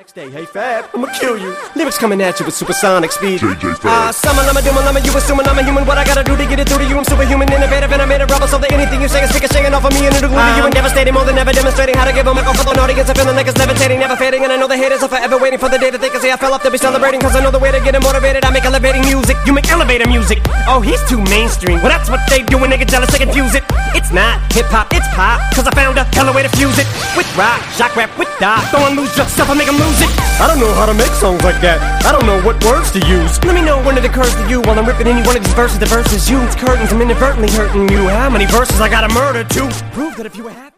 next day, hey Fab, I'ma kill you. Lyrics coming at you with supersonic speed. JJ Fab. Summer, I'ma do my llama, you assuming I'm a human. What I gotta do to get it through to you? I'm superhuman, innovative, and I made a rubber so that anything you say is shaking off of me and it'll glue to you and devastating. More than ever demonstrating how to give a microphone to an audience. I feeling like it's levitating, never fading, and I know the haters are forever waiting for the day that they can say I fell off to be celebrating. Cause I know the way to get them motivated. I make elevating music, you make elevator music. Oh, he's too mainstream. Well, that's what they do when they get jealous, they confuse it. It's not hip-hop, it's pop, cause I found a hella way to fuse it. With rock, shock rap, with dot. Don't lose yourself, I make them lose it. I don't know how to make songs like that. I don't know what words to use. Let me know when it occurs to you while I'm ripping any one of these verses. The verses you, it's curtains, I'm inadvertently hurting you. How many verses I gotta murder to prove that if you were happy?